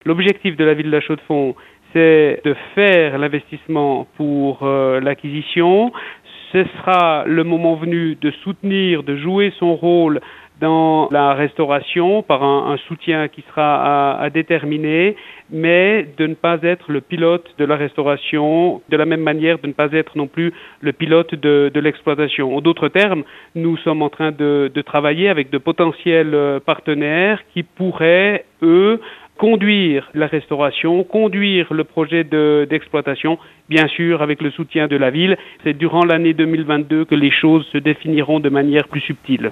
L'objectif de la ville de La Chaux-de-Fonds, c'est de faire l'investissement pour l'acquisition. Ce sera le moment venu de soutenir, de jouer son rôle dans la restauration par un soutien qui sera à déterminer, mais de ne pas être le pilote de la restauration, de la même manière de ne pas être non plus le pilote de l'exploitation. En d'autres termes, nous sommes en train de travailler avec de potentiels partenaires qui pourraient, eux, conduire la restauration, conduire le projet d'exploitation, bien sûr avec le soutien de la ville. C'est durant l'année 2022 que les choses se définiront de manière plus subtile.